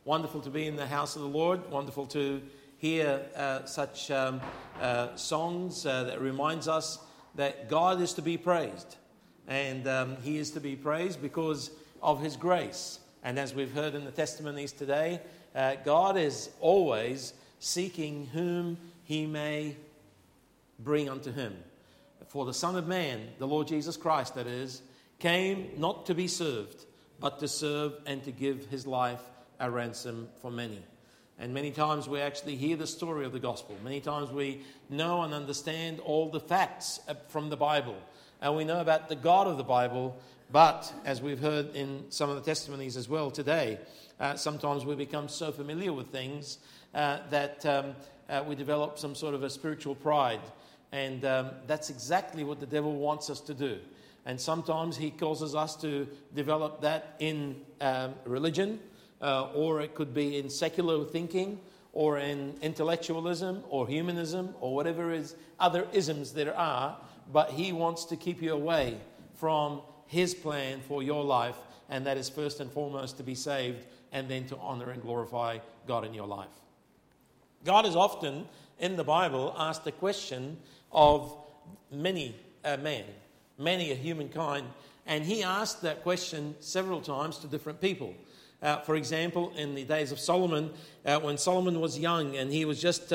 Wonderful to be in the house of the Lord. Wonderful to hear such songs that reminds us that God is to be praised. And He is to be praised because of His grace. And as we've heard in the testimonies today, God is always seeking whom He may bring unto Him. For the Son of Man, the Lord Jesus Christ, that is, came not to be served, but to serve and to give His life a ransom for many. And many times we actually hear the story of the gospel. Many times we know and understand all the facts from the Bible. And we know about the God of the Bible. But as we've heard in some of the testimonies as well today, sometimes we become so familiar with things that we develop some sort of a spiritual pride. And that's exactly what the devil wants us to do. And sometimes he causes us to develop that in religion, or it could be in secular thinking, or in intellectualism, or humanism, or whatever is other isms there are. But he wants to keep you away from his plan for your life, and that is first and foremost to be saved, and then to honor and glorify God in your life. God is often in the Bible asked the question of many a humankind, and he asked that question several times to different people. For example, in the days of Solomon, when Solomon was young and he was just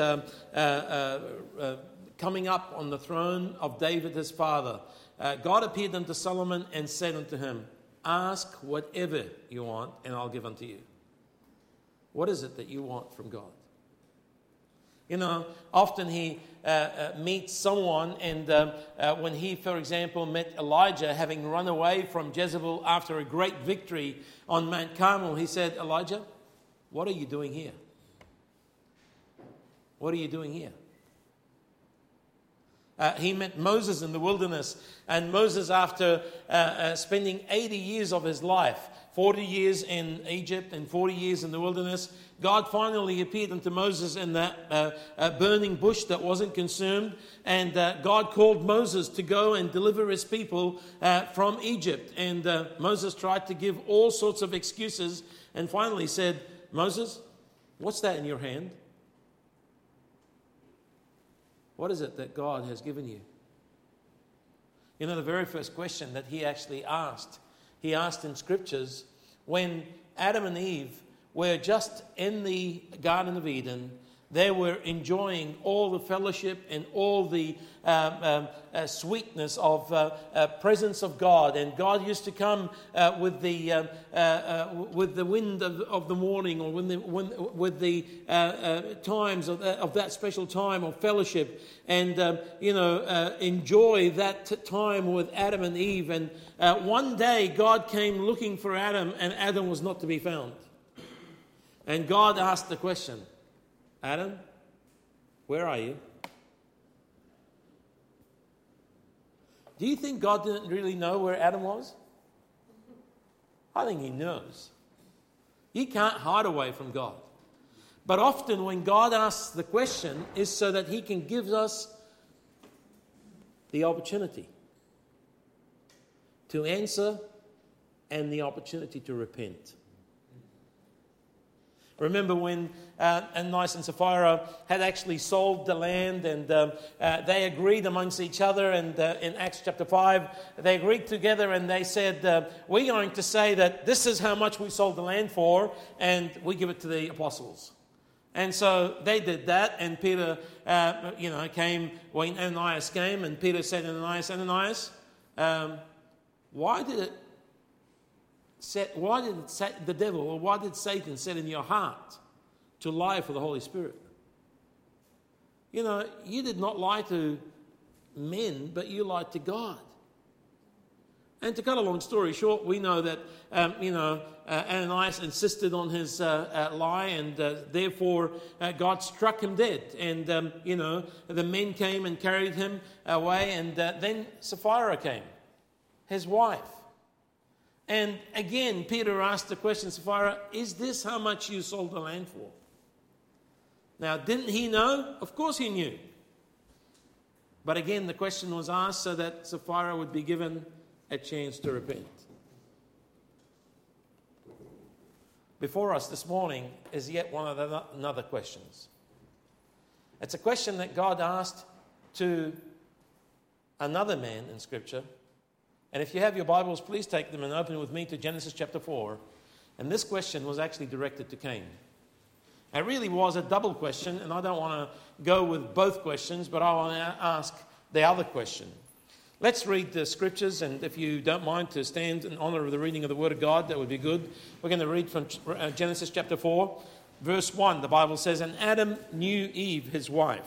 coming up on the throne of David his father, God appeared unto Solomon and said unto him, "Ask whatever you want and I'll give unto you." What is it that you want from God? You know, often he meets someone, and when he, for example, met Elijah, having run away from Jezebel after a great victory on Mount Carmel, he said, "Elijah, what are you doing here? What are you doing here?" He met Moses in the wilderness, and Moses, after spending 80 years of his life, 40 years in Egypt and 40 years in the wilderness, God finally appeared unto Moses in that burning bush that wasn't consumed, and God called Moses to go and deliver his people from Egypt. And Moses tried to give all sorts of excuses, and finally said, "Moses, what's that in your hand? What is it that God has given you?" You know, the very first question that he actually asked, he asked in Scriptures when Adam and Eve were just in the Garden of Eden. They were enjoying all the fellowship and all the sweetness of presence of God. And God used to come with the wind of the morning, or with the times of that special time of fellowship, and enjoy that time with Adam and Eve. And one day God came looking for Adam, and Adam was not to be found. And God asked the question, "Adam, where are you?" Do you think God didn't really know where Adam was? I think He knows. You can't hide away from God. But often when God asks the question is so that He can give us the opportunity to answer and the opportunity to repent. Remember when Ananias and Sapphira had actually sold the land, and they agreed amongst each other, and in Acts chapter 5, they agreed together and they said, "We're going to say that this is how much we sold the land for, and we give it to the apostles." And so they did that, and Peter came, when Ananias came, and Peter said, "Ananias, why did the devil, or why did Satan set in your heart to lie for the Holy Spirit? You know, you did not lie to men, but you lied to God." And to cut a long story short, we know that Ananias insisted on his lie, and therefore God struck him dead. And the men came and carried him away, and then Sapphira came, his wife. And again, Peter asked the question, "Sapphira, is this how much you sold the land for?" Now, didn't he know? Of course he knew. But again, the question was asked so that Sapphira would be given a chance to repent. before us this morning is yet one of the another questions. It's a question that God asked to another man in Scripture. And if you have your Bibles, please take them and open with me to Genesis chapter 4. And this question was actually directed to Cain. It really was a double question, and I don't want to go with both questions, but I want to ask the other question. Let's read the Scriptures, and if you don't mind to stand in honor of the reading of the Word of God, that would be good. We're going to read from Genesis chapter 4, verse 1. The Bible says, "And Adam knew Eve, his wife,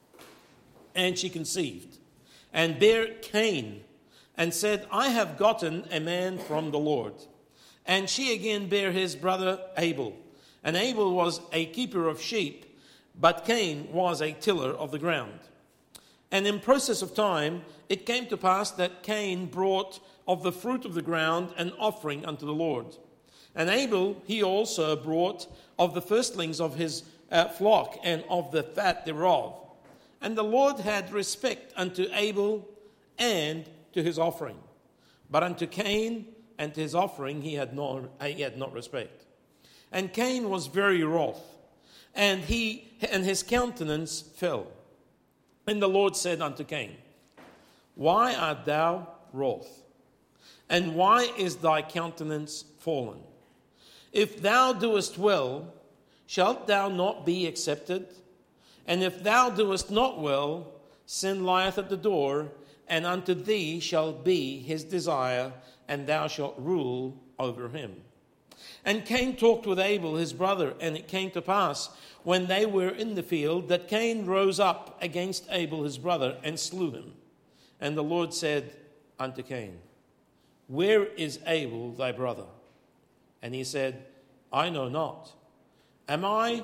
and she conceived, and bare Cain, and said, I have gotten a man from the Lord. And she again bare his brother Abel. And Abel was a keeper of sheep, but Cain was a tiller of the ground. And in process of time, it came to pass that Cain brought of the fruit of the ground an offering unto the Lord. And Abel, he also brought of the firstlings of his flock and of the fat thereof. And the Lord had respect unto Abel and to his offering. But unto Cain and to his offering he had not respect. And Cain was very wroth, and his countenance fell. And the Lord said unto Cain, Why art thou wroth? And why is thy countenance fallen? If thou doest well, shalt thou not be accepted? And if thou doest not well, sin lieth at the door, and unto thee shall be his desire, and thou shalt rule over him. And Cain talked with Abel his brother, and it came to pass, when they were in the field, that Cain rose up against Abel his brother, and slew him. And the Lord said unto Cain, Where is Abel thy brother? And he said, I know not. Am I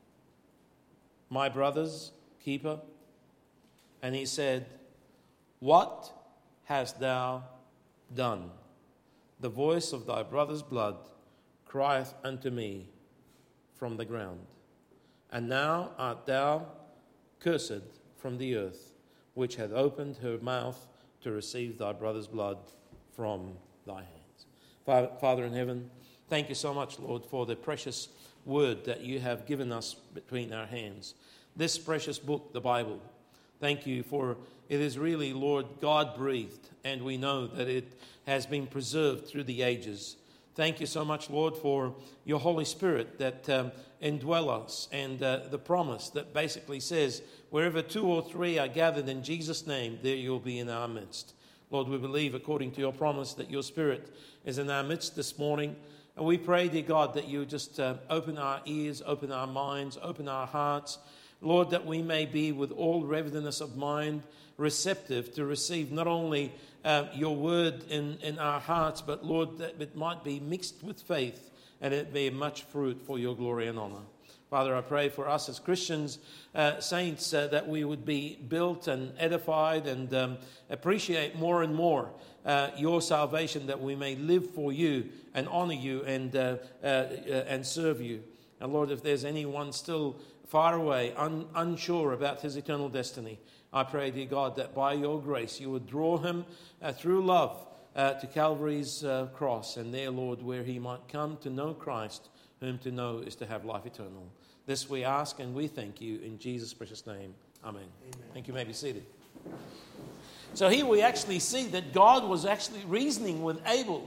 my brother's keeper? And he said, What hast thou done? The voice of thy brother's blood crieth unto me from the ground. And now art thou cursed from the earth, which hath opened her mouth to receive thy brother's blood from thy hands. Father in heaven, thank you so much, Lord, for the precious word that you have given us between our hands. This precious book, the Bible. Thank you for it is really, Lord, God-breathed, and we know that it has been preserved through the ages. Thank you so much, Lord, for your Holy Spirit that indwell us, and the promise that basically says, wherever 2 or 3 are gathered in Jesus' name, there you'll be in our midst. Lord, we believe, according to your promise, that your Spirit is in our midst this morning. And we pray, dear God, that you just open our ears, open our minds, open our hearts. Lord, that we may be with all readiness of mind, receptive to receive not only your word in our hearts, but Lord, that it might be mixed with faith and it bear much fruit for your glory and honor. Father, I pray for us as Christians, saints, that we would be built and edified and appreciate more and more your salvation, that we may live for you and honor you and serve you. And Lord, if there's anyone still far away, unsure about his eternal destiny, I pray, dear God, that by your grace you would draw him through love to Calvary's cross, and there, Lord, where he might come to know Christ, whom to know is to have life eternal. This we ask and we thank you in Jesus' precious name. Amen. Thank you. You may be seated. So here we actually see that God was actually reasoning with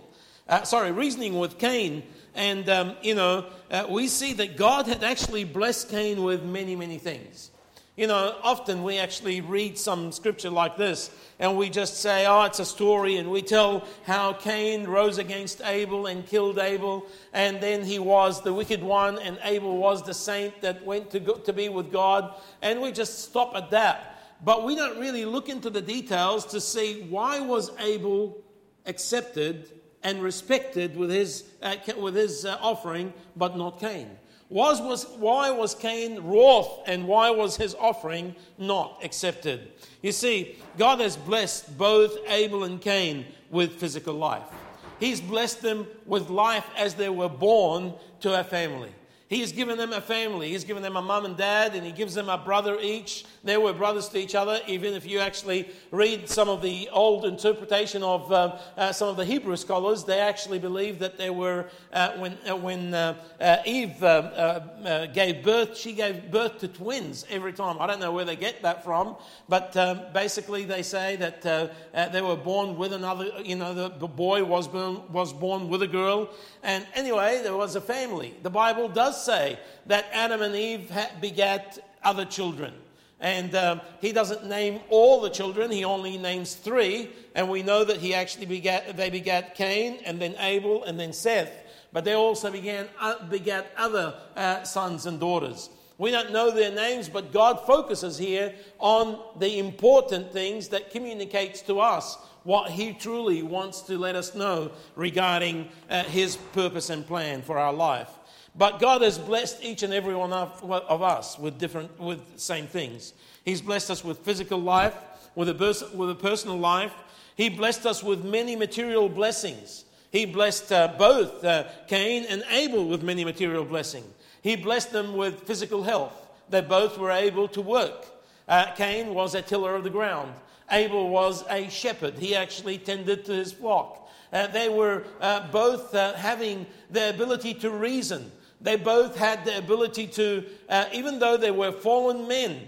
Cain. And, we see that God had actually blessed Cain with many, many things. You know, often we actually read some scripture like this and we just say, oh, it's a story, and we tell how Cain rose against Abel and killed Abel, and then he was the wicked one and Abel was the saint that went to be with God, and we just stop at that. But we don't really look into the details to see why was Abel accepted and respected with his offering, but not Cain. Why was Cain wroth, and why was his offering not accepted? You see, God has blessed both Abel and Cain with physical life. He's blessed them with life as they were born to a family. He's given them a family. He's given them a mum and dad, and he gives them a brother each. They were brothers to each other. Even if you actually read some of the old interpretation of some of the Hebrew scholars, they actually believe that they were, when Eve gave birth, she gave birth to twins every time. I don't know where they get that from, but basically they say that they were born with another, the boy was born with a girl. And anyway, there was a family. The Bible does say that Adam and Eve begat other children. And he doesn't name all the children. He only names 3. And we know that they begat Cain, and then Abel, and then Seth. But they also begat other sons and daughters. We don't know their names, but God focuses here on the important things that communicates to us what he truly wants to let us know regarding his purpose and plan for our life. But God has blessed each and every one of us with the same things. He's blessed us with physical life, with a personal life. He blessed us with many material blessings. He blessed both Cain and Abel with many material blessings. He blessed them with physical health. They both were able to work. Cain was a tiller of the ground. Abel was a shepherd. He actually tended to his flock. They were both having the ability to reason. They both had the ability to, even though they were fallen men,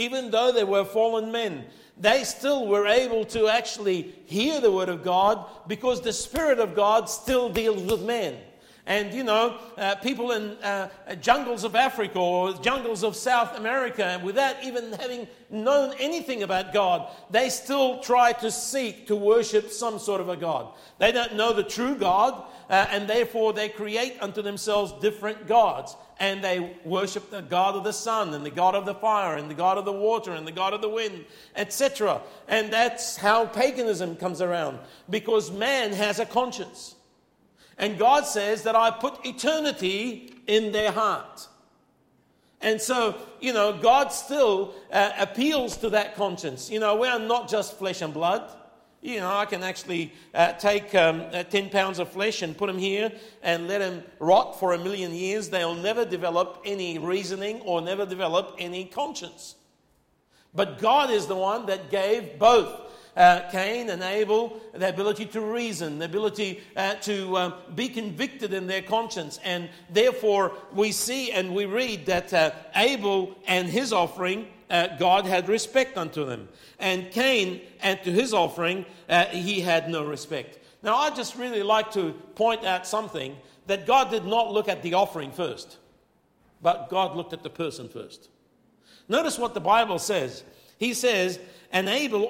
they still were able to actually hear the word of God, because the Spirit of God still deals with men. And people in jungles of Africa or jungles of South America, without even having known anything about God, they still try to seek to worship some sort of a God. They don't know the true God, and therefore they create unto themselves different gods. And they worship the God of the sun, and the God of the fire, and the God of the water, and the God of the wind, etc. And that's how paganism comes around, because man has a conscience. And God says that I put eternity in their heart. And so, God still appeals to that conscience. We are not just flesh and blood. I can actually take 10 pounds of flesh and put them here and let them rot for 1,000,000 years. They'll never develop any reasoning or never develop any conscience. But God is the one that gave both Cain and Abel the ability to reason, the ability to be convicted in their conscience. And therefore we see and we read that Abel and his offering, God had respect unto them. And Cain, and to his offering, he had no respect. Now I just really like to point out something, that God did not look at the offering first, but God looked at the person first. Notice what the Bible says. He says, And Abel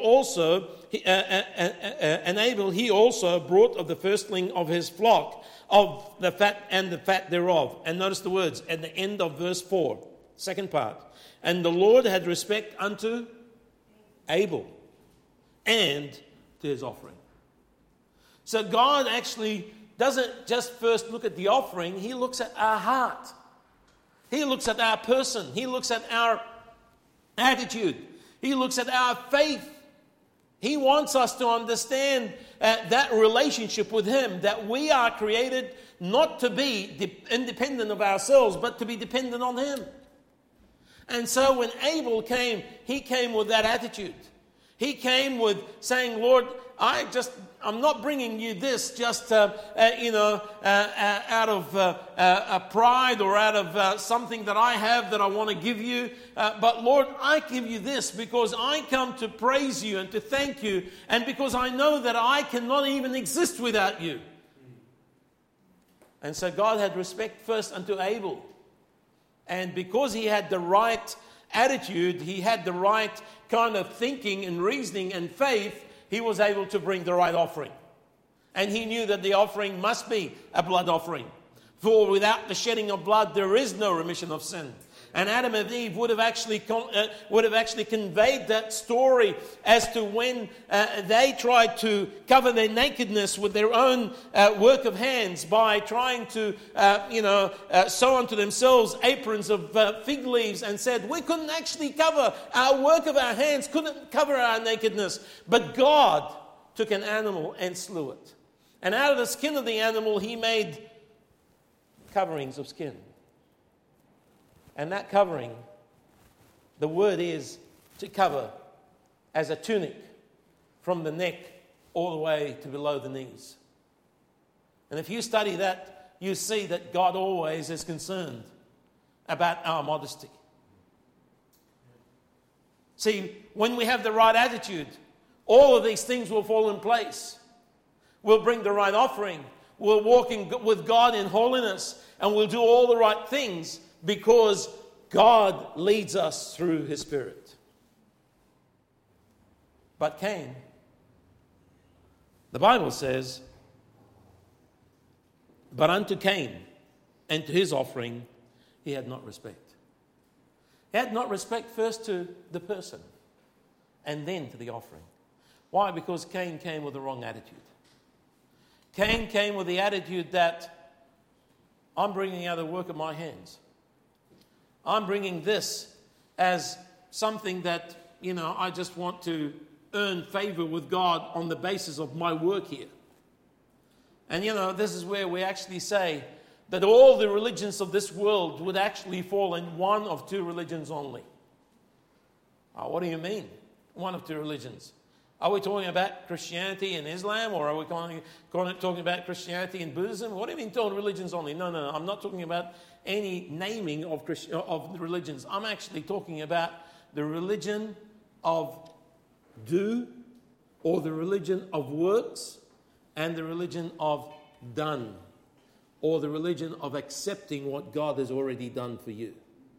he also brought of the firstling of his flock, of the fat and the fat thereof. And notice the words at the end of verse 4, second part. And the Lord had respect unto Abel and to his offering. So God actually doesn't just first look at the offering, he looks at our heart. He looks at our person. He looks at our attitude. He looks at our faith. He wants us to understand that relationship with him, that we are created not to be independent of ourselves, but to be dependent on him. And so when Abel came, he came with that attitude. He came with saying, Lord, I'm not bringing you this just, out of pride or out of something that I have that I want to give you. But Lord, I give you this because I come to praise you and to thank you, and because I know that I cannot even exist without you. And so God had respect first unto Abel. And because he had the right attitude, he had the right kind of thinking and reasoning and faith, he was able to bring the right offering. And he knew that the offering must be a blood offering. For without the shedding of blood, there is no remission of sin. And Adam and Eve would have actually conveyed that story as to when they tried to cover their nakedness with their own work of hands by trying to, sew unto themselves aprons of fig leaves, and said, we couldn't actually cover our work of our hands, couldn't cover our nakedness. But God took an animal and slew it. And out of the skin of the animal, he made coverings of skin. And that covering, the word is to cover as a tunic from the neck all the way to below the knees. And if you study that, you see that God always is concerned about our modesty. See, when we have the right attitude, all of these things will fall in place. We'll bring the right offering. We'll walk with God in holiness. And we'll do all the right things because God leads us through His Spirit. But Cain, the Bible says, but unto Cain and to his offering, he had not respect. He had not respect first to the person and then to the offering. Why? Because Cain came with the wrong attitude. Cain came with the attitude that I'm bringing out the work of my hands. I'm bringing this as something that, I just want to earn favor with God on the basis of my work here. And this is where we actually say that all the religions of this world would actually fall in one of two religions only. What do you mean, one of two religions? Are we talking about Christianity and Islam, or are we talking about Christianity and Buddhism? What do you mean two religions only? No. I'm not talking about any naming of the religions. I'm actually talking about the religion of do, or the religion of works, and the religion of done, or the religion of accepting what God has already done for you.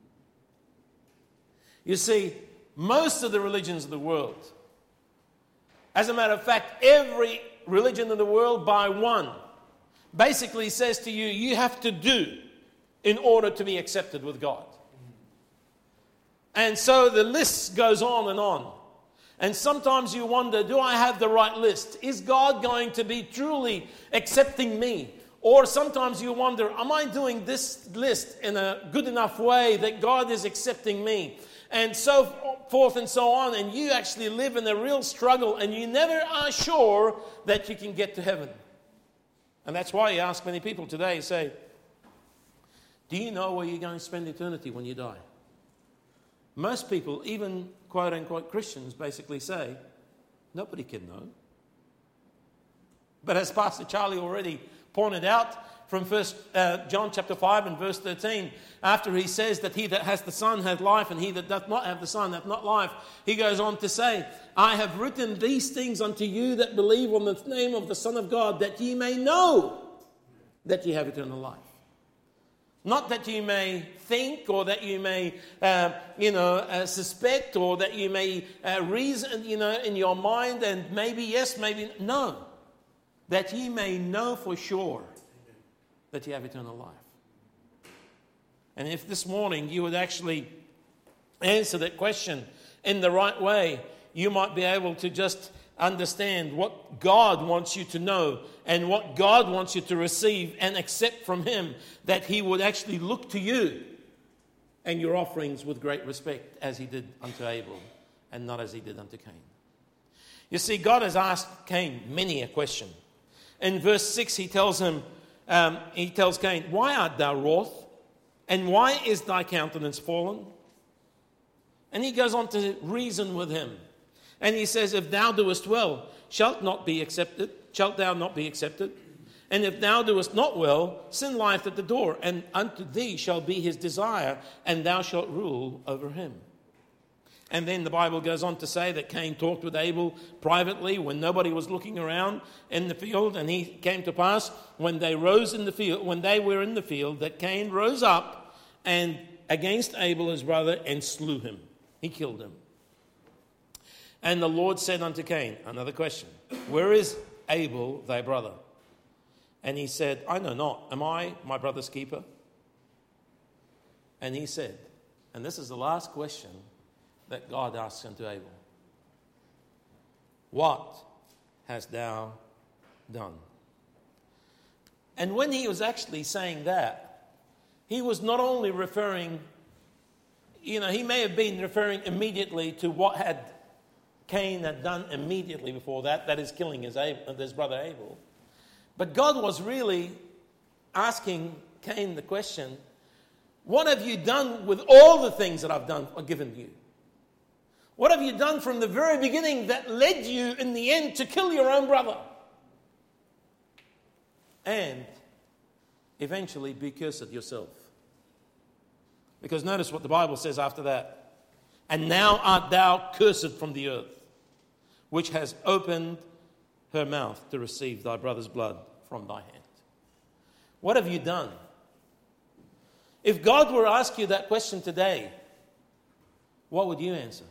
You see, most of the religions of the world, as a matter of fact, every religion in the world by one, basically says to you, you have to do in order to be accepted with God. And so the list goes on and on. And sometimes you wonder, do I have the right list? Is God going to be truly accepting me? Or sometimes you wonder, am I doing this list in a good enough way that God is accepting me? And so forth and so on. And you actually live in a real struggle, and you never are sure that you can get to heaven. And that's why you ask many people today, say, do you know where you're going to spend eternity when you die? Most people, even quote-unquote Christians, basically say, nobody can know. But as Pastor Charlie already pointed out from John chapter 5 and verse 13, after he says that he that has the Son hath life, and he that doth not have the Son hath not life, he goes on to say, I have written these things unto you that believe on the name of the Son of God, that ye may know that ye have eternal life. Not that you may think, or that you may, suspect, or that you may reason, in your mind, and maybe yes, maybe no. That ye may know for sure that you have eternal life. And if this morning you would actually answer that question in the right way, you might be able to just understand what God wants you to know and what God wants you to receive and accept from Him, that He would actually look to you and your offerings with great respect, as He did unto Abel and not as He did unto Cain. You see, God has asked Cain many a question. In verse 6 he tells Cain, why art thou wroth, and why is thy countenance fallen? And he goes on to reason with him. And he says, if thou doest well, shalt thou not be accepted? And if thou doest not well, sin lieth at the door, and unto thee shall be his desire, and thou shalt rule over him. And then the Bible goes on to say that Cain talked with Abel privately when nobody was looking around in the field. And he came to pass when they were in the field, that Cain rose up and against Abel his brother and slew him. He killed him. And the Lord said unto Cain, another question, where is Abel thy brother? And he said, I know not. Am I my brother's keeper? And he said, and this is the last question that God asks unto Abel, what hast thou done? And when he was actually saying that, he was not only referring, he may have been referring immediately to what Cain had done immediately before that is killing his brother Abel. But God was really asking Cain the question, What have you done with all the things that I've given you? What have you done from the very beginning that led you in the end to kill your own brother? And eventually be cursed yourself. Because notice what the Bible says after that. And now art thou cursed from the earth, which has opened her mouth to receive thy brother's blood from thy hand. What have you done? If God were to ask you that question today, what would you answer?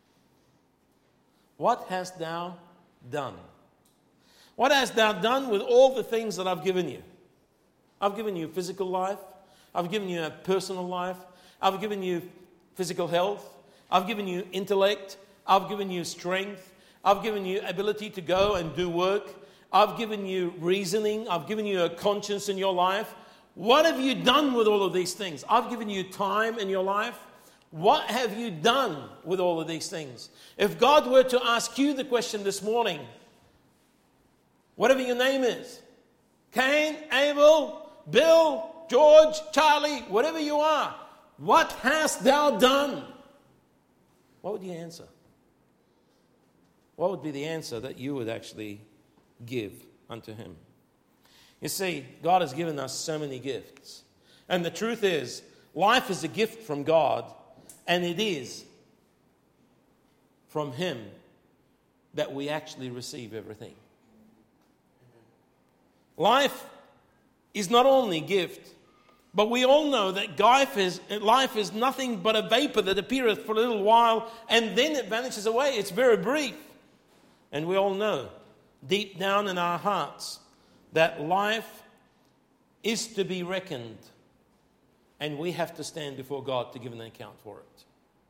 What hast thou done? What hast thou done with all the things that I've given you? I've given you physical life. I've given you a personal life. I've given you physical health. I've given you intellect. I've given you strength. I've given you ability to go and do work. I've given you reasoning. I've given you a conscience in your life. What have you done with all of these things? I've given you time in your life. What have you done with all of these things? If God were to ask you the question this morning, whatever your name is, Cain, Abel, Bill, George, Charlie, whatever you are, what hast thou done? What would you answer? What would be the answer that you would actually give unto him? You see, God has given us so many gifts. And the truth is, life is a gift from God, and it is from him that we actually receive everything. Life is not only a gift, but we all know that life is nothing but a vapor that appeareth for a little while and then it vanishes away. It's very brief. And we all know deep down in our hearts that life is to be reckoned, and we have to stand before God to give an account for it.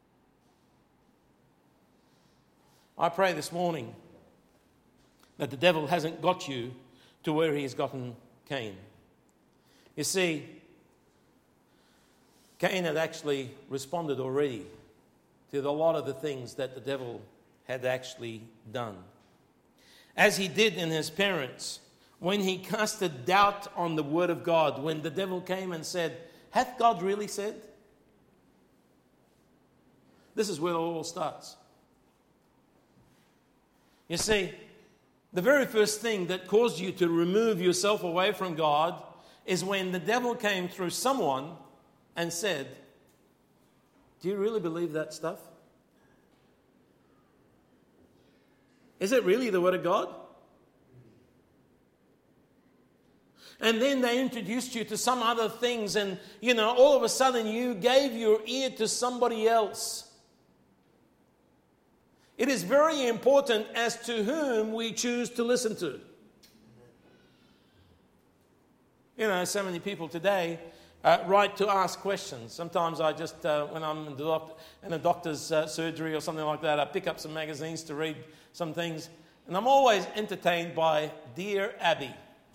I pray this morning that the devil hasn't got you to where he has gotten Cain. You see, Cain had actually responded already to a lot of the things that the devil had actually done. As he did in his parents, when he casted doubt on the word of God, when the devil came and said, hath God really said? This is where it all starts. You see, the very first thing that caused you to remove yourself away from God is when the devil came through someone and said, do you really believe that stuff? Is it really the Word of God? And then they introduced you to some other things, and, all of a sudden you gave your ear to somebody else. It is very important as to whom we choose to listen to. So many people today write to ask questions. Sometimes I just, when I'm in a doctor's surgery or something like that, I pick up some magazines to read some things. And I'm always entertained by Dear Abby.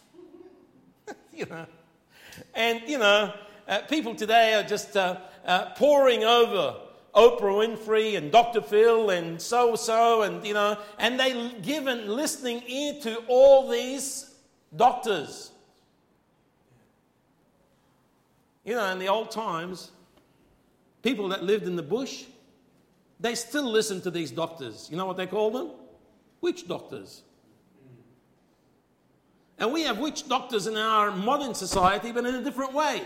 And, people today are just poring over Oprah Winfrey and Dr. Phil and so, and they give a listening ear to all these doctors. In the old times, people that lived in the bush, they still listen to these doctors. You know what they call them? Witch doctors. And we have witch doctors in our modern society, but in a different way.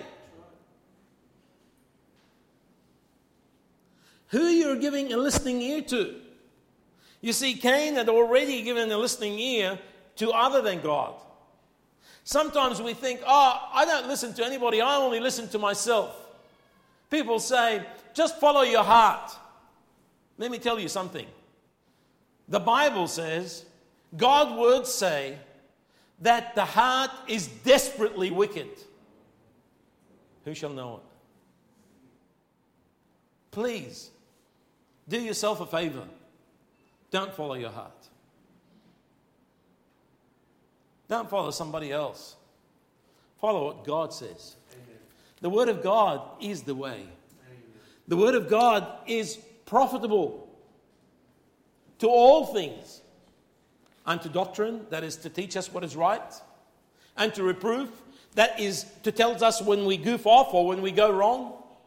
Who you're giving a listening ear to. You see, Cain had already given a listening ear to other than God. Sometimes we think, I don't listen to anybody, I only listen to myself. People say, just follow your heart. Let me tell you something. The Bible says, God's words say, that the heart is desperately wicked. Who shall know it? Please, do yourself a favor. Don't follow your heart. Don't follow somebody else. Follow what God says. Amen. The Word of God is the way. Amen. The Word of God is profitable to all things. Unto doctrine, that is to teach us what is right. And to reproof, that is to tell us when we goof off or when we go wrong.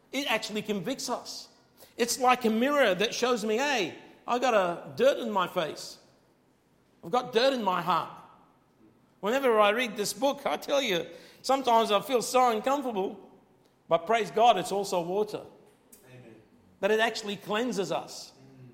It actually convicts us. It's like a mirror that shows me, hey, I got a dirt in my face. I've got dirt in my heart. Whenever I read this book, I tell you, sometimes I feel so uncomfortable. But praise God, it's also water. Amen. That it actually cleanses us.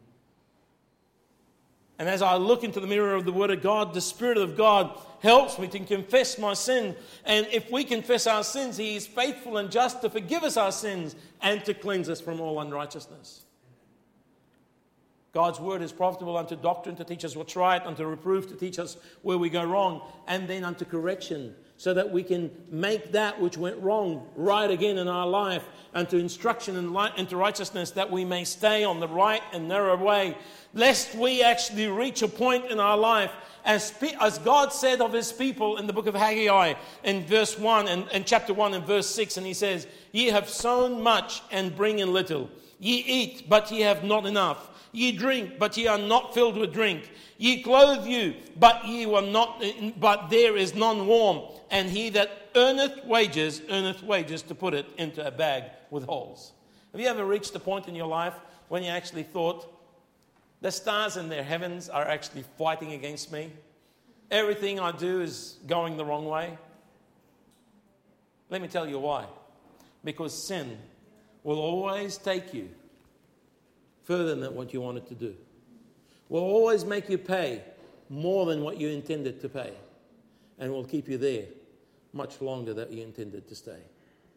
And as I look into the mirror of the Word of God, the Spirit of God helps me to confess my sin. And if we confess our sins, He is faithful and just to forgive us our sins and to cleanse us from all unrighteousness. God's Word is profitable unto doctrine, to teach us what's right, unto reproof, to teach us where we go wrong, and then unto correction, so that we can make that which went wrong right again in our life, unto instruction and into righteousness, that we may stay on the right and narrow way, lest we actually reach a point in our life, as God said of His people in the book of Haggai in verse 1 and chapter 1 and verse 6, and He says, "Ye have sown much and bring in little. Ye eat, but ye have not enough. Ye drink, but ye are not filled with drink. Ye clothe you, but there is none warm. And he that earneth wages to put it into a bag with holes." Have you ever reached a point in your life when you actually thought, the stars in their heavens are actually fighting against me? Everything I do is going the wrong way? Let me tell you why. Because sin will always take you further than what you wanted to do. Will always make you pay more than what you intended to pay. And will keep you there much longer than you intended to stay.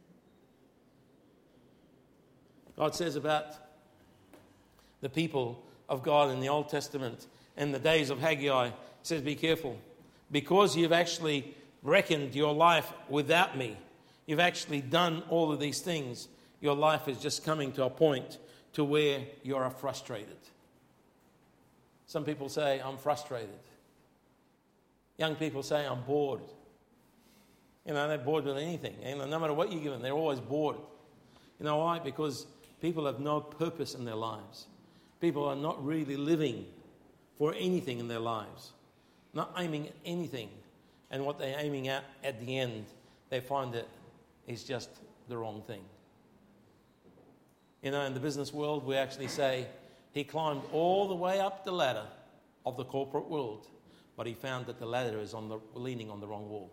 God says about the people of God in the Old Testament in the days of Haggai, He says, be careful. Because you've actually reckoned your life without me, you've actually done all of these things, your life is just coming to a point to where you are frustrated. Some people say, I'm frustrated. Young people say, I'm bored. They're bored with anything. No matter what you give them, they're always bored. You know why? Because people have no purpose in their lives. People are not really living for anything in their lives. Not aiming at anything. And what they're aiming at the end, they find it is just the wrong thing. In the business world, we actually say, he climbed all the way up the ladder of the corporate world, but he found that the ladder is leaning on the wrong wall.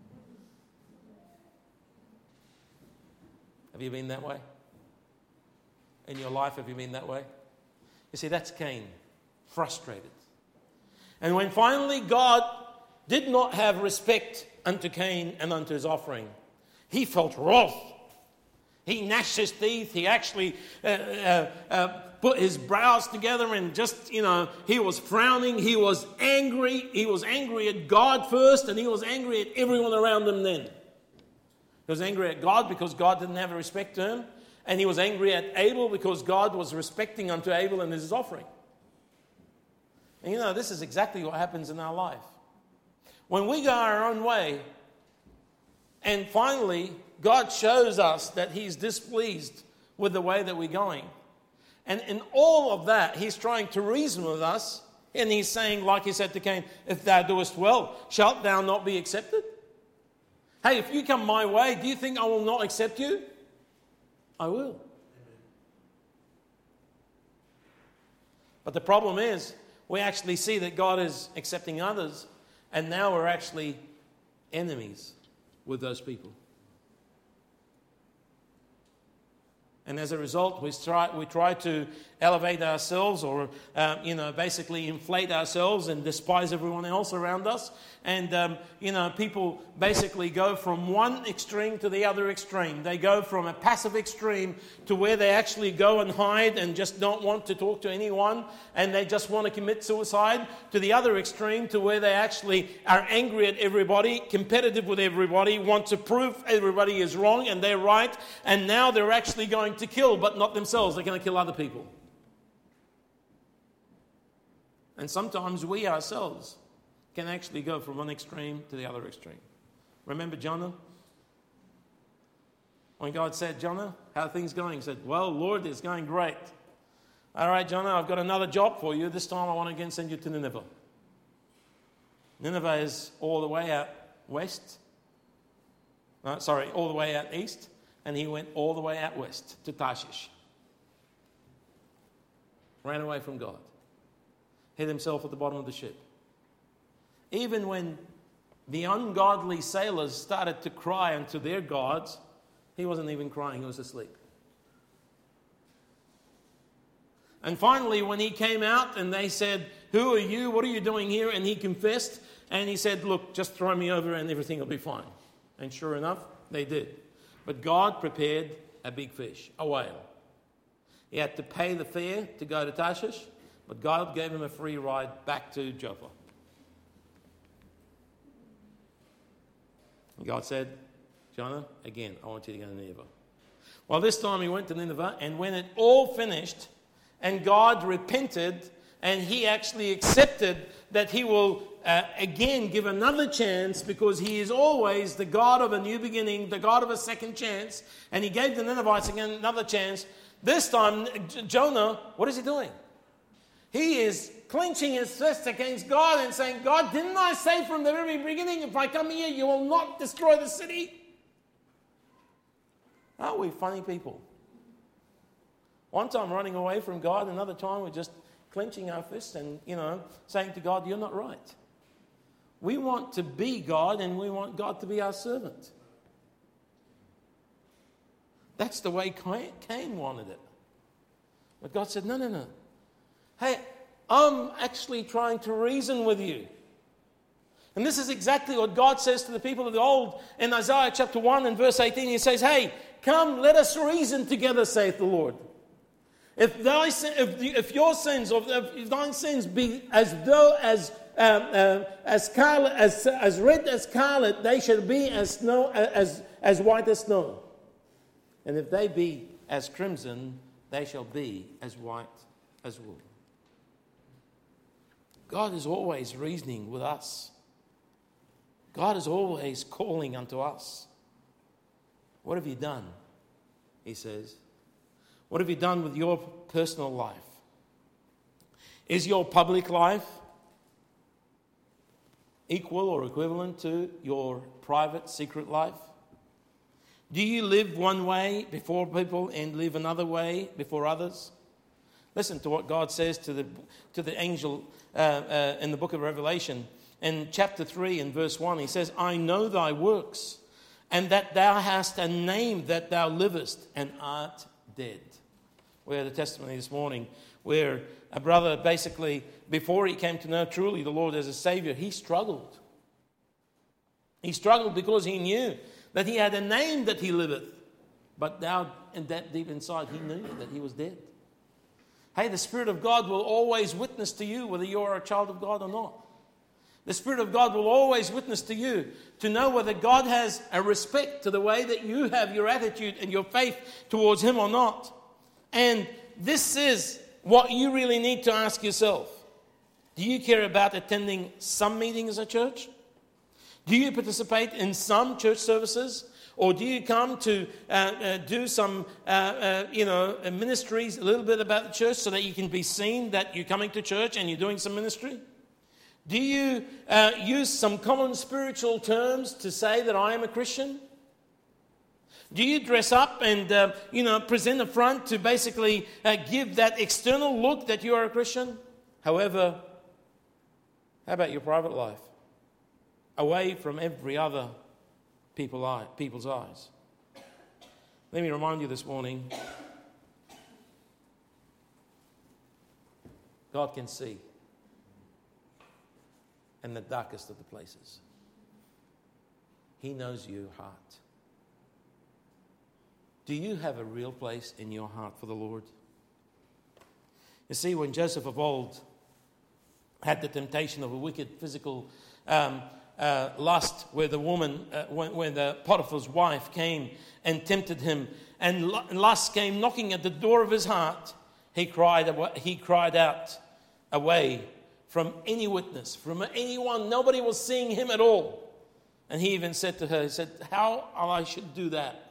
Have you been that way? In your life, have you been that way? You see, that's Cain, frustrated. And when finally God did not have respect unto Cain and unto his offering, he felt wrath. He gnashed his teeth. He actually put his brows together and he was frowning. He was angry. He was angry at God first, and he was angry at everyone around him then. He was angry at God because God didn't have a respect to him. And he was angry at Abel because God was respecting unto Abel and his offering. And this is exactly what happens in our life. When we go our own way, and finally God shows us that He's displeased with the way that we're going. And in all of that, He's trying to reason with us. And He's saying, like He said to Cain, if thou doest well, shalt thou not be accepted? Hey, if you come my way, do you think I will not accept you? I will. But the problem is, we actually see that God is accepting others, and now we're actually enemies with those people. And as a result, we try to elevate ourselves or, basically inflate ourselves and despise everyone else around us. And, people basically go from one extreme to the other extreme. They go from a passive extreme to where they actually go and hide and just don't want to talk to anyone, and they just want to commit suicide, to the other extreme to where they actually are angry at everybody, competitive with everybody, want to prove everybody is wrong and they're right, and now they're actually going to kill, but not themselves. They're going to kill other people. And sometimes we ourselves can actually go from one extreme to the other extreme. Remember Jonah? When God said, Jonah, how are things going? He said, well, Lord, it's going great. All right, Jonah, I've got another job for you. This time I want to again send you to Nineveh. Nineveh is all the way out west. All the way out east. and he went all the way out west to Tarshish. Ran away from God. Hid himself at the bottom of the ship. Even when the ungodly sailors started to cry unto their gods, he wasn't even crying, he was asleep. And finally, when he came out and they said, "Who are you? What are you doing here?" And he confessed, and he said, "Look, just throw me over and everything will be fine." And sure enough, they did. But God prepared a big fish, a whale. He had to pay the fare to go to Tarshish, but God gave him a free ride back to Joppa. And God said, "Jonah, again, I want you to go to Nineveh." Well, this time he went to Nineveh, and when it all finished, and God repented, and he actually accepted that he will again give another chance, because he is always the God of a new beginning, the God of a second chance, and he gave the Ninevites again another chance. This time, Jonah, what is he doing? He is clenching his fist against God and saying, "God, didn't I say from the very beginning, if I come here, you will not destroy the city?" Aren't we funny people? One time running away from God, another time we're just clenching our fists and, saying to God, "You're not right." We want to be God, and we want God to be our servant. That's the way Cain wanted it. But God said, no. Hey, I'm actually trying to reason with you. And this is exactly what God says to the people of the old in Isaiah chapter 1 and verse 18. He says, "Hey, come, let us reason together, saith the Lord. If your sins, or if thine sins be as though as scarlet, as red as scarlet, they shall be as snow, as white as snow. And if they be as crimson, they shall be as white as wool." God is always reasoning with us. God is always calling unto us. What have you done? He says. What have you done with your personal life? Is your public life equal or equivalent to your private, secret life? Do you live one way before people and live another way before others? Listen to what God says to the angel in the book of Revelation. In chapter 3 and verse 1, he says, "I know thy works, and that thou hast a name, that thou livest and art dead." We had a testimony this morning where a brother basically, before he came to know truly the Lord as a Savior, he struggled. He struggled because he knew that he had a name that he liveth, but now, and that deep inside, he knew that he was dead. Hey, the Spirit of God will always witness to you whether you're a child of God or not. The Spirit of God will always witness to you to know whether God has a respect to the way that you have your attitude and your faith towards Him or not. And this is what you really need to ask yourself. Do you care about attending some meetings at church? Do you participate in some church services? Or do you come to do some, ministries, a little bit about the church so that you can be seen that you're coming to church and you're doing some ministry? Do you use some common spiritual terms to say that I am a Christian? Do you dress up and, present a front to basically give that external look that you are a Christian? However, how about your private life? Away from every other people's eyes. Let me remind you this morning, God can see in the darkest of the places. He knows your heart. Do you have a real place in your heart for the Lord? You see, when Joseph of old had the temptation of a wicked physical lust, where the woman, when the Potiphar's wife came and tempted him, and lust came knocking at the door of his heart, he cried out away from any witness, from anyone. Nobody was seeing him at all. And he even said to her, he said, "How I should do that?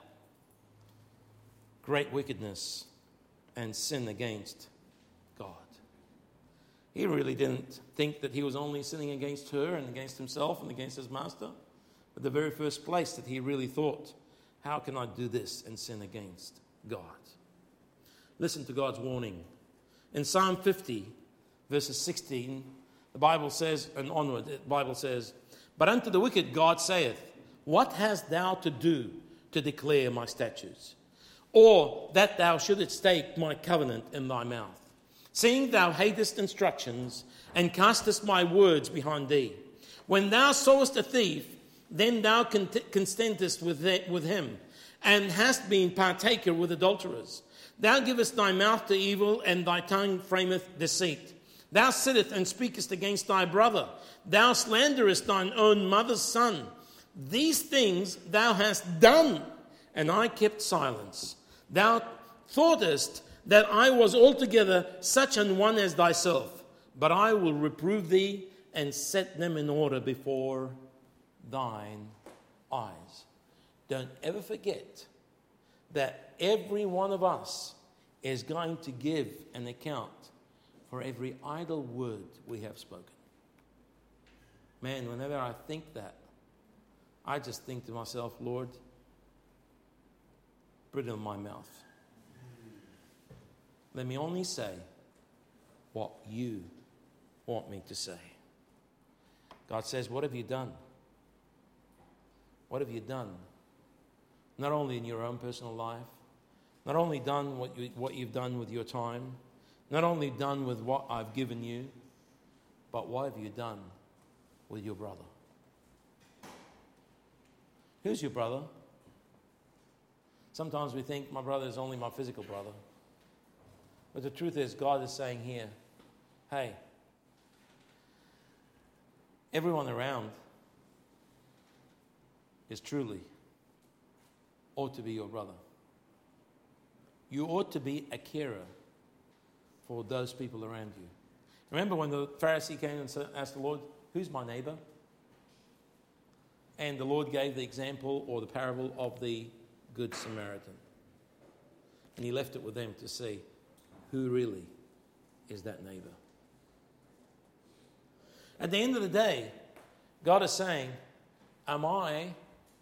Great wickedness and sin against God." He really didn't think that he was only sinning against her and against himself and against his master. But the very first place that he really thought How can I do this and sin against God? Listen to God's warning. In Psalm 50, verses 16, the Bible says, and onward, the Bible says, "But unto the wicked God saith, What hast thou to do to declare my statutes? Or that thou shouldest take my covenant in thy mouth? Seeing thou hatest instructions, and castest my words behind thee. When thou sawest a thief, then thou contentest with him, and hast been partaker with adulterers. Thou givest thy mouth to evil, and thy tongue frameth deceit. Thou sittest and speakest against thy brother. Thou slanderest thine own mother's son. These things thou hast done, and I kept silence. Thou thoughtest that I was altogether such an one as thyself, but I will reprove thee and set them in order before thine eyes." Don't ever forget that every one of us is going to give an account for every idle word we have spoken. Man, whenever I think that, I just think to myself, Lord, put it in my mouth. Let me only say what you want me to say. God says, what have you done? What have you done? Not only in your own personal life, not only done what you've done with your time, not only done with what I've given you, but what have you done with your brother? Who's your brother? Sometimes we think my brother is only my physical brother. But the truth is, God is saying here, hey, everyone around is truly ought to be your brother. You ought to be a carer for those people around you. Remember when the Pharisee came and asked the Lord, who's my neighbor? And the Lord gave the example or the parable of the Good Samaritan. And he left it with them to see who really is that neighbor. At the end of the day, God is saying, am I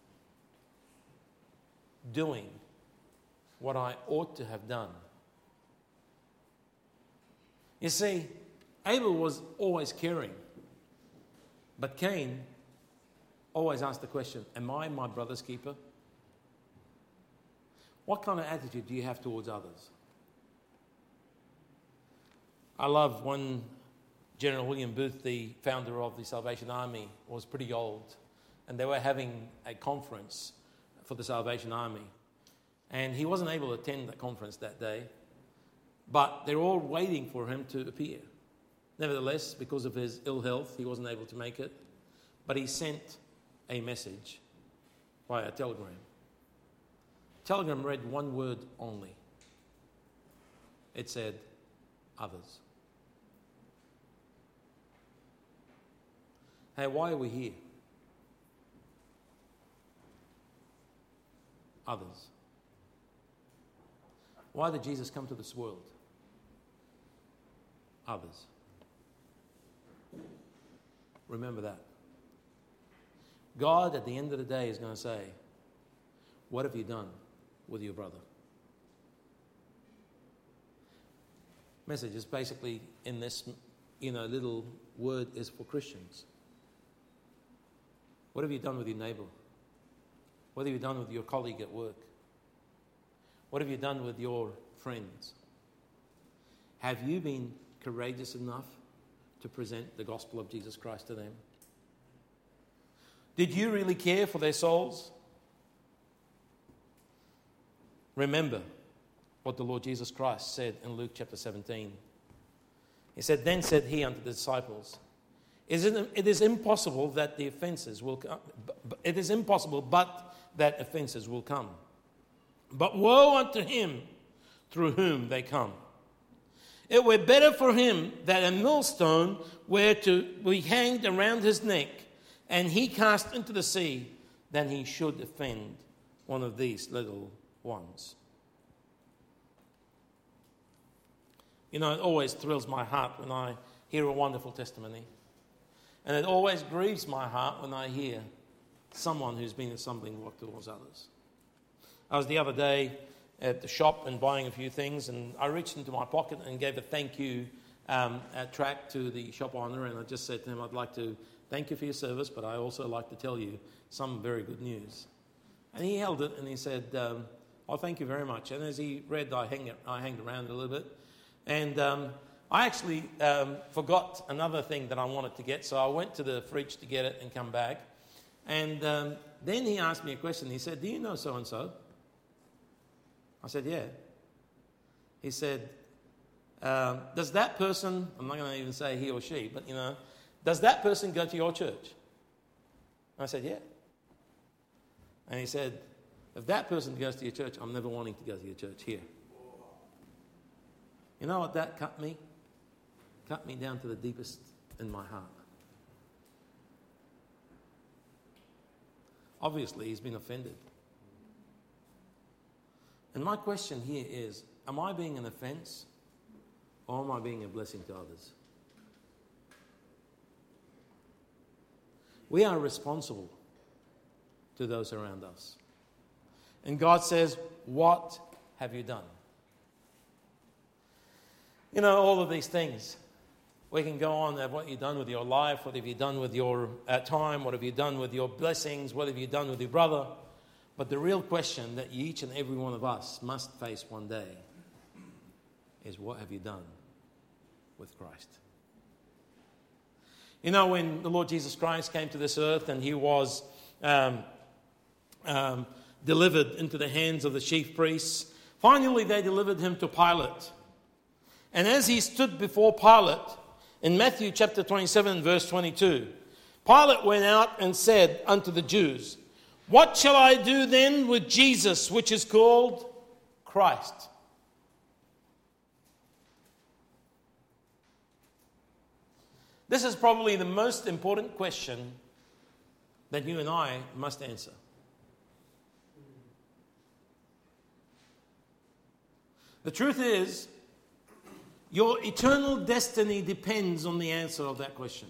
doing what I ought to have done? You see, Abel was always caring, but Cain always asked the question, am I my brother's keeper? What kind of attitude do you have towards others? I love when General William Booth, the founder of the Salvation Army, was pretty old, and they were having a conference for the Salvation Army. And he wasn't able to attend the conference that day, but they're all waiting for him to appear. Nevertheless, because of his ill health, he wasn't able to make it, but he sent a message via telegram. Telegram read one word only. It said, others. Hey, why are we here? Others. Why did Jesus come to this world? Others. Remember that. God, at the end of the day, is going to say, what have you done with your brother? Message is basically in this, little word is for Christians. What have you done with your neighbor? What have you done with your colleague at work? What have you done with your friends? Have you been courageous enough to present the gospel of Jesus Christ to them? Did you really care for their souls? Remember what the Lord Jesus Christ said in Luke chapter 17. He said, then said he unto the disciples, it is impossible that the offenses will come. It is impossible but that offenses will come. But woe unto him through whom they come. It were better for him that a millstone were to be hanged around his neck, and he cast into the sea, than he should offend one of these little ones. It always thrills my heart when I hear a wonderful testimony. And it always grieves my heart when I hear someone who's been a stumbling block towards others. I was the other day at the shop and buying a few things, and I reached into my pocket and gave a thank you tract to the shop owner, and I just said to him, I'd like to thank you for your service, but I also like to tell you some very good news. And he held it and he said, oh, thank you very much. And as he read, I hanged around a little bit. And I actually forgot another thing that I wanted to get, so I went to the fridge to get it and come back. And then he asked me a question. He said, do you know so-and-so? I said, yeah. He said, does that person, I'm not going to even say he or she, but does that person go to your church? I said, yeah. And he said, if that person goes to your church, I'm never wanting to go to your church here. You know what that cut me? Cut me down to the deepest in my heart. Obviously, he's been offended. And my question here is, am I being an offense or am I being a blessing to others? We are responsible to those around us. And God says, what have you done? All of these things. We can go on at what you've done with your life, what have you done with your time, what have you done with your blessings, what have you done with your brother. But the real question that each and every one of us must face one day is, what have you done with Christ? When the Lord Jesus Christ came to this earth and he was delivered into the hands of the chief priests, finally they delivered him to Pilate. And as he stood before Pilate, in Matthew chapter 27, verse 22, Pilate went out and said unto the Jews, what shall I do then with Jesus, which is called Christ? This is probably the most important question that you and I must answer. The truth is, your eternal destiny depends on the answer of that question.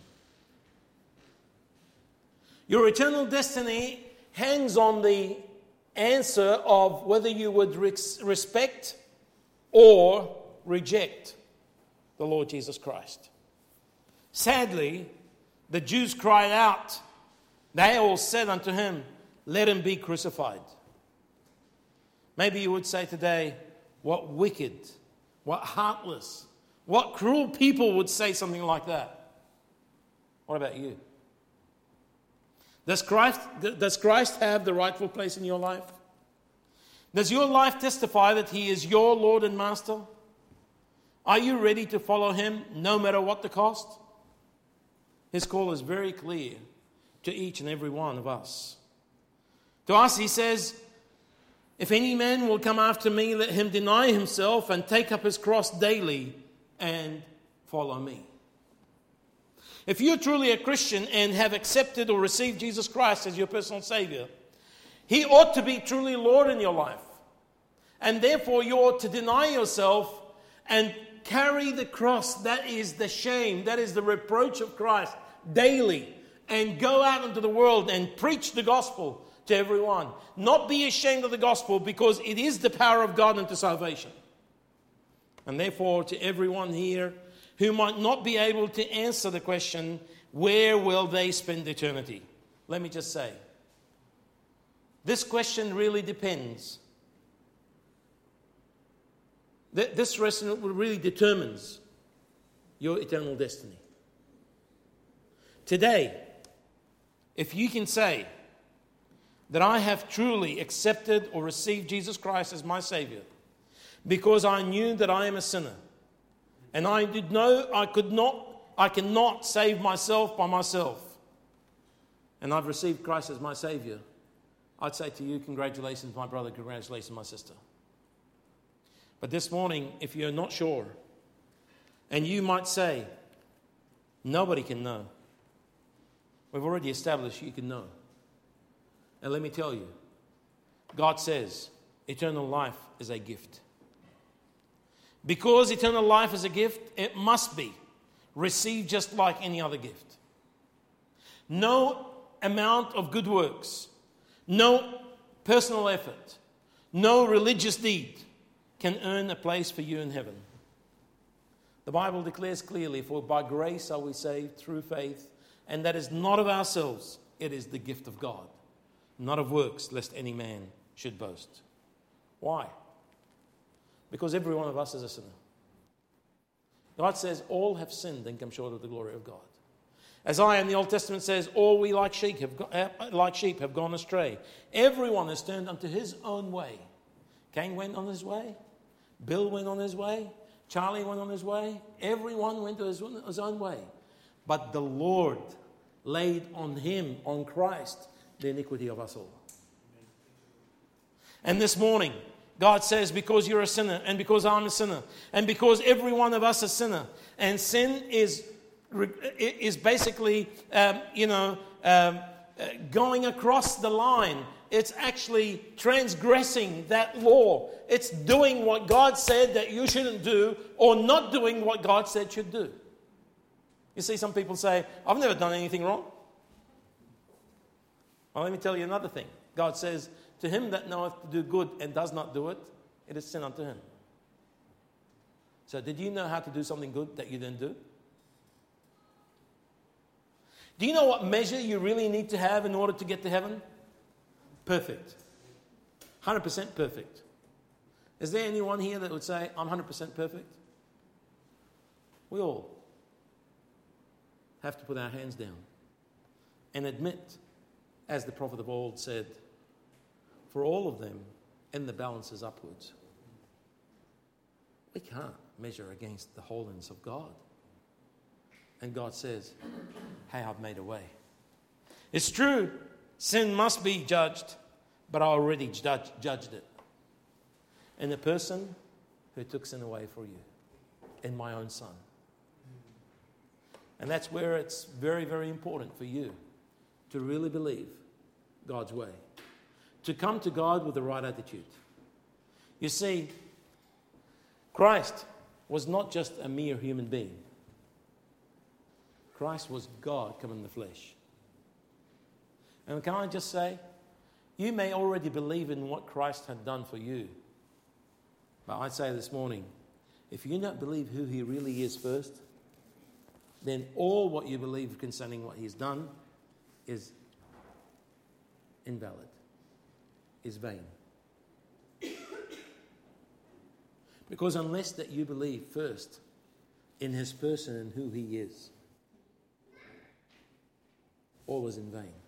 Your eternal destiny hangs on the answer of whether you would respect or reject the Lord Jesus Christ. Sadly, the Jews cried out. They all said unto him, let him be crucified. Maybe you would say today, what wicked, what heartless, what cruel people would say something like that. What about you? Does Christ have the rightful place in your life? Does your life testify that he is your Lord and Master? Are you ready to follow him no matter what the cost? His call is very clear to each and every one of us. To us, he says, if any man will come after me, let him deny himself and take up his cross daily and follow me. If you're truly a Christian and have accepted or received Jesus Christ as your personal Savior, he ought to be truly Lord in your life. And therefore you ought to deny yourself and carry the cross. That is the shame, that is the reproach of Christ daily. And go out into the world and preach the gospel to everyone. Not be ashamed of the gospel, because it is the power of God unto salvation. And therefore, to everyone here who might not be able to answer the question, where will they spend eternity? Let me just say, this question really depends. This question really determines your eternal destiny. Today, if you can say that I have truly accepted or received Jesus Christ as my Savior because I knew that I am a sinner, and I did know I cannot save myself by myself, and I've received Christ as my Savior, I'd say to you, congratulations, my brother, congratulations, my sister. But this morning, if you're not sure, and you might say, nobody can know. We've already established you can know. And let me tell you, God says eternal life is a gift. Because eternal life is a gift, it must be received just like any other gift. No amount of good works, no personal effort, no religious deed can earn a place for you in heaven. The Bible declares clearly, for by grace are we saved through faith, and that is not of ourselves, it is the gift of God, not of works, lest any man should boast. Why? Because every one of us is a sinner. God says all have sinned and come short of the glory of God. Isaiah in the Old Testament says, all we like sheep have gone astray. Everyone has turned unto his own way. Cain went on his way. Bill went on his way. Charlie went on his way. Everyone went his own way. But the Lord laid on him, on Christ, the iniquity of us all. And this morning, God says, because you're a sinner, and because I'm a sinner, and because every one of us is a sinner, and sin is basically, going across the line. It's actually transgressing that law. It's doing what God said that you shouldn't do, or not doing what God said should do. You see, some people say, I've never done anything wrong. Well, let me tell you another thing. God says, to him that knoweth to do good and does not do it, it is sin unto him. So did you know how to do something good that you didn't do? Do you know what measure you really need to have in order to get to heaven? Perfect. 100% perfect. Is there anyone here that would say, I'm 100% perfect? We all have to put our hands down and admit, as the prophet of old said, for all of them, and the balance is upwards. We can't measure against the holiness of God. And God says, hey, I've made a way. It's true, sin must be judged, but I already judged it. And the person who took sin away for you, in my own Son. And that's where it's very, very important for you to really believe God's way. To come to God with the right attitude. You see, Christ was not just a mere human being. Christ was God come in the flesh. And can I just say, you may already believe in what Christ had done for you. But I'd say this morning, if you don't believe who he really is first, then all what you believe concerning what he's done is invalid, is vain. Because unless that you believe first in his person and who he is, all is in vain.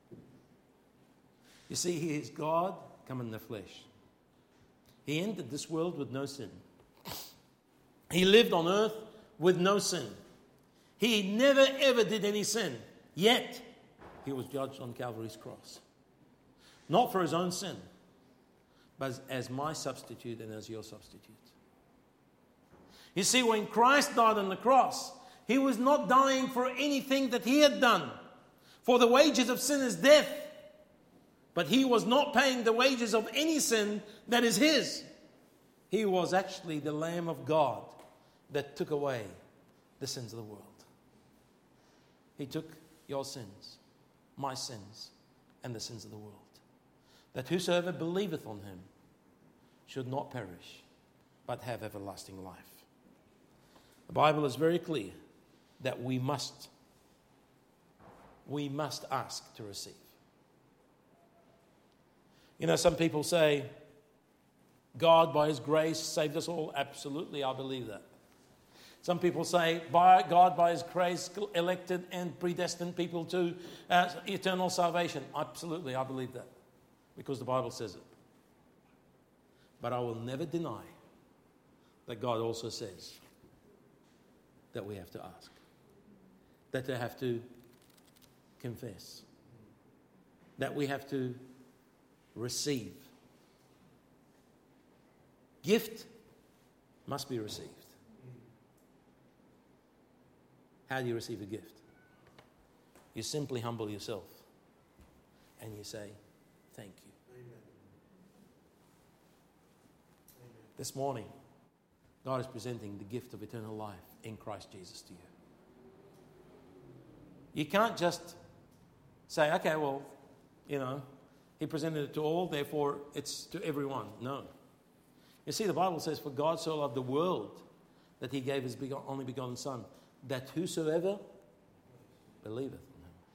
You see, he is God come in the flesh. He entered this world with no sin. He lived on earth with no sin. He never ever did any sin. Yet, he was judged on Calvary's cross. Not for his own sin, but as my substitute and as your substitute. You see, when Christ died on the cross, he was not dying for anything that he had done. For the wages of sin is death. But he was not paying the wages of any sin that is his. He was actually the Lamb of God that took away the sins of the world. He took your sins, my sins, and the sins of the world. That whosoever believeth on him should not perish, but have everlasting life. The Bible is very clear that we must ask to receive. You know, some people say, God, by his grace, saved us all. Absolutely, I believe that. Some people say, God, by his grace, elected and predestined people to eternal salvation. Absolutely, I believe that. Because the Bible says it. But I will never deny that God also says that we have to ask. That they have to confess. That we have to receive. Gift must be received. How do you receive a gift? You simply humble yourself and you say, thank you. Amen. This morning, God is presenting the gift of eternal life in Christ Jesus to you. You can't just say, okay, well, you know, He presented it to all, therefore it's to everyone. No. You see, the Bible says, for God so loved the world that he gave his only begotten Son, that whosoever believeth on him.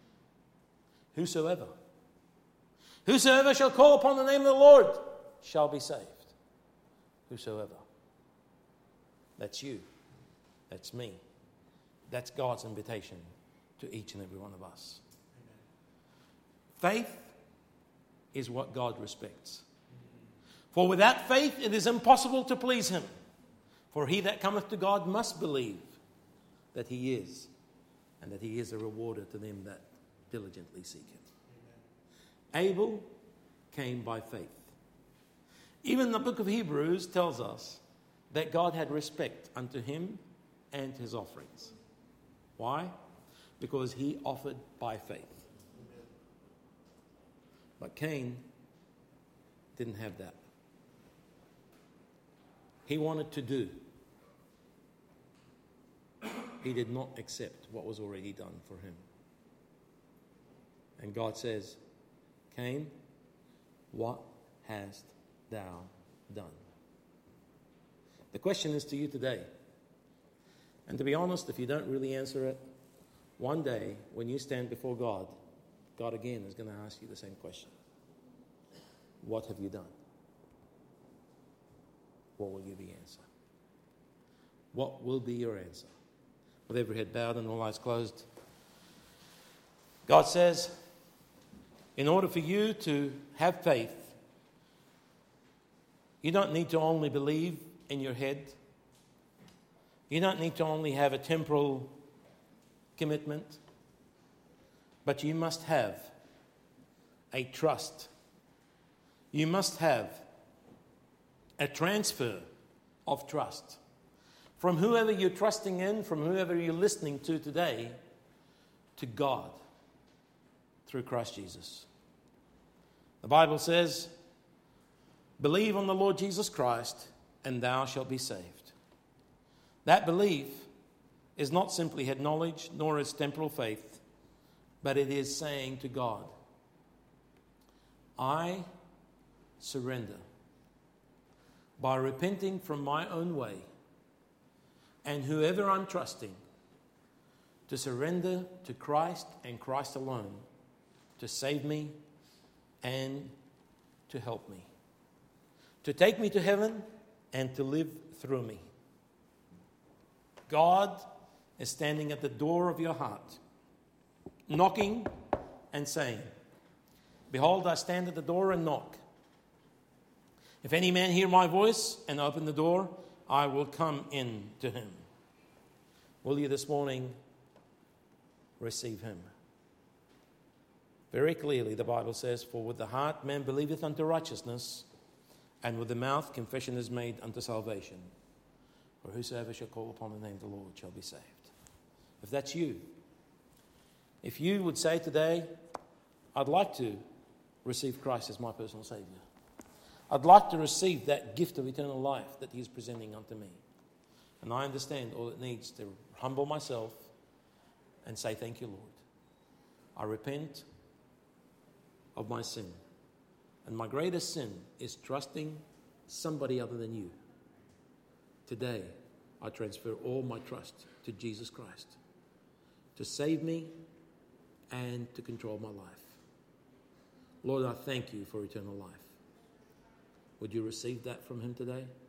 Whosoever shall call upon the name of the Lord shall be saved. Whosoever. That's you. That's me. That's God's invitation to each and every one of us. Amen. Faith is what God respects. For without faith it is impossible to please him. For he that cometh to God must believe that he is, and that he is a rewarder to them that diligently seek him. Amen. Abel came by faith. Even the book of Hebrews tells us that God had respect unto him and his offerings. Why? Because he offered by faith. But Cain didn't have that. He wanted to do. He did not accept what was already done for him. And God says, Cain, what hast thou done? The question is to you today. And to be honest, if you don't really answer it, one day when you stand before God, God again is going to ask you the same question. What have you done? What will you be answer? What will be your answer? With every head bowed and all eyes closed. God says, in order for you to have faith, you don't need to only believe in your head. You don't need to only have a temporal commitment, but you must have a trust. You must have a transfer of trust from whoever you're trusting in, from whoever you're listening to today, to God through Christ Jesus. The Bible says, believe on the Lord Jesus Christ and thou shalt be saved. That belief is not simply head knowledge, nor is temporal faith, but it is saying to God, I surrender by repenting from my own way and whoever I'm trusting to surrender to Christ and Christ alone to save me and to help me, to take me to heaven and to live through me. God is standing at the door of your heart, knocking and saying, behold, I stand at the door and knock. If any man hear my voice and open the door, I will come in to him. Will you this morning receive him? Very clearly the Bible says, for with the heart man believeth unto righteousness, and with the mouth confession is made unto salvation. For whosoever shall call upon the name of the Lord shall be saved. If that's you, if you would say today, I'd like to receive Christ as my personal Savior. I'd like to receive that gift of eternal life that He's presenting unto me. And I understand all it needs to humble myself and say, thank you, Lord. I repent of my sin. And my greatest sin is trusting somebody other than you. Today, I transfer all my trust to Jesus Christ to save me and to control my life. Lord, I thank you for eternal life. Would you receive that from Him today?